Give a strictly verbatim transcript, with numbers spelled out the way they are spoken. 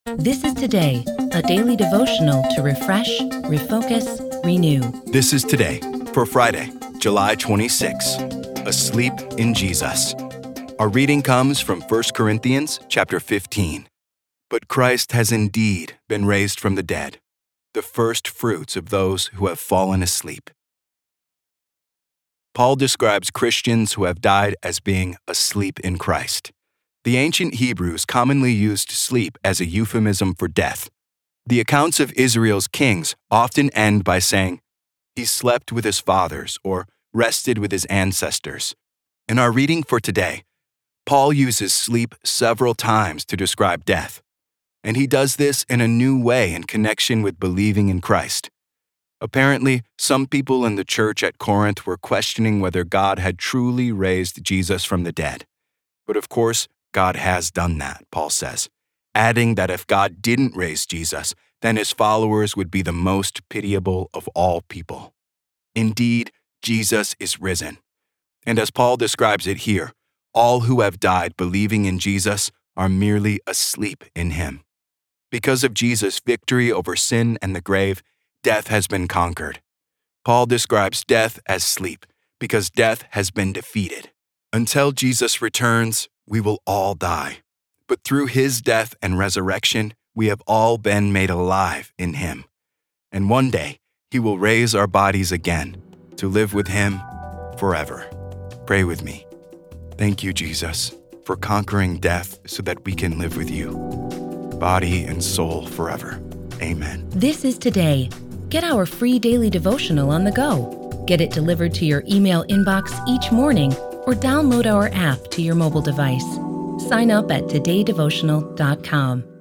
This is Today, a daily devotional to refresh, refocus, renew. This is Today for Friday, July twenty-sixth, Asleep in Jesus. Our reading comes from First Corinthians chapter fifteen. But Christ has indeed been raised from the dead, the first fruits of those who have fallen asleep. Paul describes Christians who have died as being asleep in Christ. The ancient Hebrews commonly used sleep as a euphemism for death. The accounts of Israel's kings often end by saying, "He slept with his fathers," or "rested with his ancestors." In our reading for today, Paul uses sleep several times to describe death, and he does this in a new way in connection with believing in Christ. Apparently, some people in the church at Corinth were questioning whether God had truly raised Jesus from the dead. But of course, God has done that, Paul says, adding that if God didn't raise Jesus, then his followers would be the most pitiable of all people. Indeed, Jesus is risen. And as Paul describes it here, all who have died believing in Jesus are merely asleep in him. Because of Jesus' victory over sin and the grave, death has been conquered. Paul describes death as sleep because death has been defeated. Until Jesus returns, we will all die. But through his death and resurrection, we have all been made alive in him. And one day, he will raise our bodies again to live with him forever. Pray with me. Thank you, Jesus, for conquering death so that we can live with you, body and soul forever. Amen. This is Today. Get our free daily devotional on the go. Get it delivered to your email inbox each morning or download our app to your mobile device. Sign up at today devotional dot com.